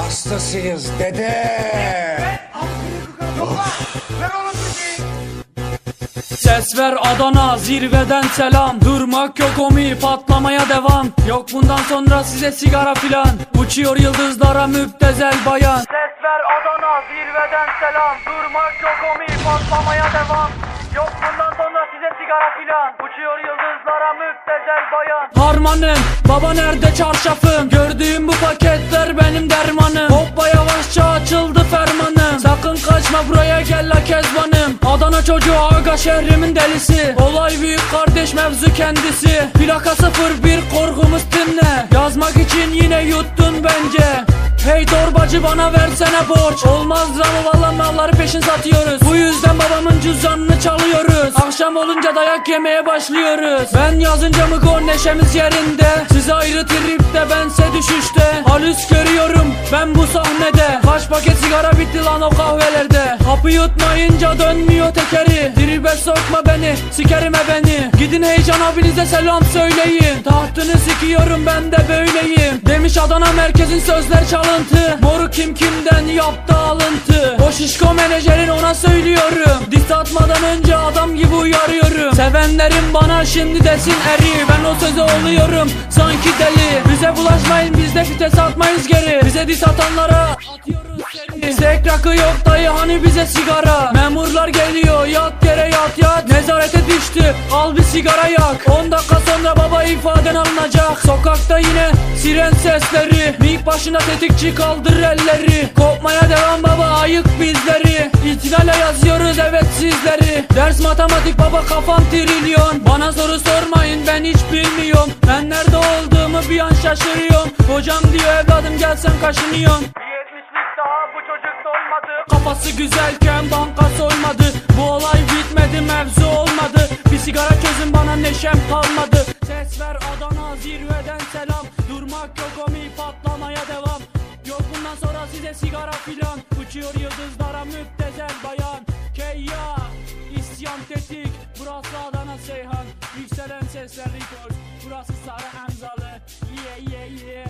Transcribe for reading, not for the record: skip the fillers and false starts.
hastasıyız dede. Ses ver Adana, zirveden selam. Durmak yok omi, patlamaya devam. Yok bundan sonra size sigara filan. Uçuyor yıldızlara müptezel bayan. Ses ver Adana, zirveden selam. Durmak yok omi, patlamaya devam. Yok bundan sonra size sigara filan. Uçuyor yıldızlara müptezel bayan. Harmanım, baba nerede çarşafım? Gördüğüm bu paketler benim dermanım. Hoppa yavaşça açıldı fermanım. Sakın kaçma buraya gel la kezbanım. Adana çocuğu aga şehrimin delisi. Olay büyük kardeş mevzu kendisi. Plaka 01 korkumuz dinle. Yazmak için yine yuttun bence. Hey torbacı bana versene borç. Olmaz ama valla malları peşin satıyoruz. Bu yüzden babamın cüzdanını çalıyoruz. Akşam olunca dayak yemeye başlıyoruz. Ben yazınca mı gol neşemiz yerinde. Siz ayrı tripte bense düşüşte. Halüs görüyorum ben bu sahnede. Kaç paket sigara bitti lan o kahvelerde. Hapı yutmayınca dönmüyor tekeri. Tribe sokma beni sikerim beni. Gidin heyecan abinize selam söyleyin. Tahtını sikiyorum ben de böyleyim. Demiş Adana merkezin sözler çalıntı. Moru kim kimden yaptı alıntı. O şişko menajerin ona söylüyorum. Diss atmadan önce adam gibi uyarıyorum. Sevenlerim bana şimdi desin eri. Ben o söze oluyorum sanki deli. Bize bulaşmayın biz de fites atmayız geri. Bize diss atanlara atıyoruz seri. Sek rakı yok dayı hani bize sigara. Memurlar geliyor yat yere yat. Nezarete düştü al bir sigara yak. 10 dakika sonra baba ifaden alınacak. Sokakta yine siren sesleri. Mik başında tetikçi kaldır elleri. Kopmaya devam baba ayık bizleri. İhtilale yazıyoruz evet sizleri. Ders matematik baba kafam trilyon. Bana soru sormayın ben hiç bilmiyorum. Ben nerede olduğumu bir an şaşırıyorum. Hocam diyor evladım gel sen kaşınıyorsun. Daha bu çocuk doymadı. Kafası güzelken banka soymadı. Bu olay bitmedi mevzu olmadı. Bir sigara çözün bana neşem kalmadı. Ses ver Adana zirveden selam. Durmak yok omi patlamaya devam. Yok bundan sonra size sigara filan. Uçuyor yıldızlara müptezel bayan. Keyya isyan tetik. Burası Adana Seyhan. Yükselen sesler record. Burası Sarı Emzalı. Yeah yeah yeah.